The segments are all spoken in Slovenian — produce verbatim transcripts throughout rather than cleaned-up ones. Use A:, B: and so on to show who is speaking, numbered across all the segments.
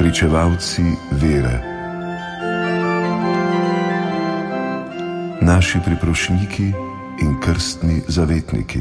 A: pričevalci vere, naši priprošniki in krstni zavetniki.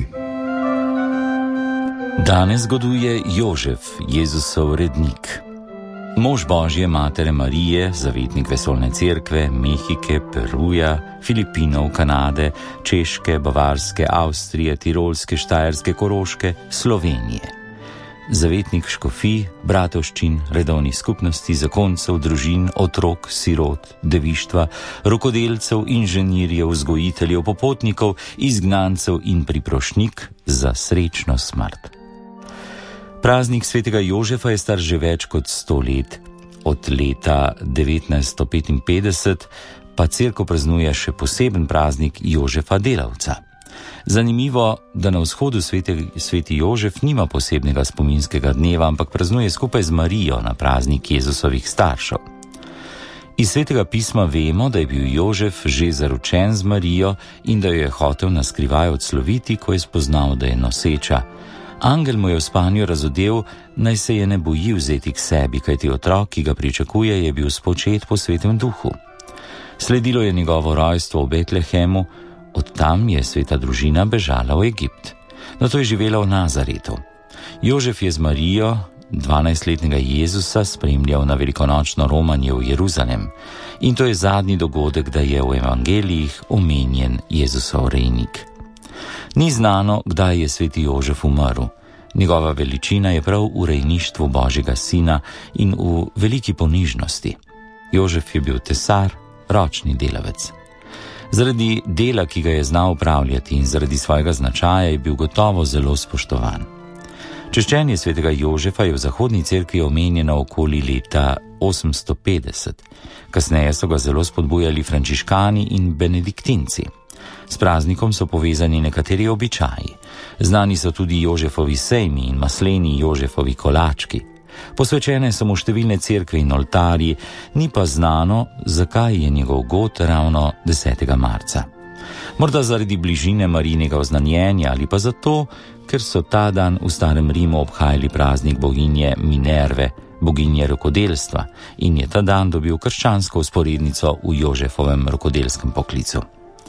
B: Danes zgoduje Jožef, Jezusov rednik. Mož Božje matere Marije, zavetnik vesoljne cerkve, Mehike, Peruja, Filipinov, Kanade, Češke, Bavarske, Avstrije, Tirolske, Štajerske, Koroške, Slovenije. Zavetnik škofij, bratovščin, redovnih skupnosti, zakoncev, družin, otrok, sirot, devištva, rokodelcev, inženirjev, vzgojiteljev, popotnikov, izgnancev in priprošnik za srečno smrt. Praznik svetega Jožefa je star že več kot sto let. Od leta devetnajststo petinpetdeset pa cerkev praznuje še poseben praznik Jožefa delavca. Zanimivo, da na vzhodu sveti, sveti Jožef nima posebnega spominskega dneva, ampak praznuje skupaj z Marijo na praznik Jezusovih staršev. Iz svetega pisma vemo, da je bil Jožef že zaročen z Marijo in da jo je hotel na skrivaj odsloviti, ko je spoznal, da je noseča. Angel mu je v spanju razodel, naj se je ne boji vzeti k sebi, kajti otrok, ki ga pričakuje, je bil spočet po svetem duhu. Sledilo je njegovo rojstvo v Betlehemu, od tam je sveta družina bežala v Egipt. Nato je živela v Nazaretu. Jožef je z Marijo, dvanajstletnega Jezusa, spremljal na velikonočno romanje v Jeruzalem. In to je zadnji dogodek, da je v evangelijih omenjen Jezusov rejnik. Ni znano, kdaj je sveti Jožef umrl. Njegova veličina je prav v rejništvu Božjega sina in v veliki ponižnosti. Jožef je bil tesar, ročni delavec. Zaradi dela, ki ga je znal upravljati, in zaradi svojega značaja je bil gotovo zelo spoštovan. Češčenje svetega Jožefa je v zahodni cerkvi omenjeno okoli leta osemsto petdeset. Kasneje so ga zelo spodbujali frančiškani in benediktinci. S praznikom so povezani nekateri običaji. Znani so tudi Jožefovi sejmi in masleni Jožefovi kolački. Posvečene so mu številne cerkve in oltarji, ni pa znano, zakaj je njegov god ravno desetega marca. Morda zaradi bližine Marijinega oznanjenja ali pa zato, ker so ta dan v starem Rimu obhajali praznik boginje Minerve, boginje rokodelstva, in je ta dan dobil krščansko vzporednico v Jožefovem rokodelskem poklicu.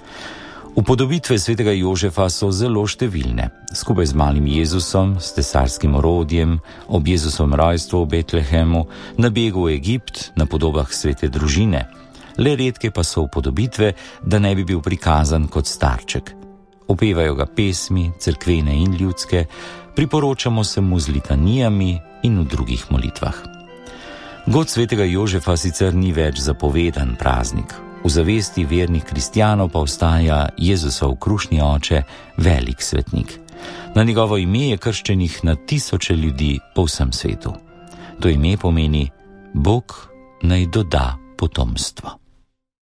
B: Upodobitve svetega Jožefa so zelo številne. Skupaj z malim Jezusom, s tesarskim orodjem, ob Jezusovem rojstvu v Betlehemu, na begu v Egipt, na podobah svete družine. Le redke pa so upodobitve, da ne bi bil prikazan kot starček. Opevajo ga pesmi, cerkvene in ljudske, priporočamo se mu z litanijami in v drugih molitvah. God svetega Jožefa sicer ni več zapovedan praznik. V zavesti vernih kristjanov pa ostaja Jezusov krušni oče, velik svetnik. Na njegovo ime je krščenih na tisoče ljudi po vsem svetu. To ime pomeni: Bog naj doda potomstvo.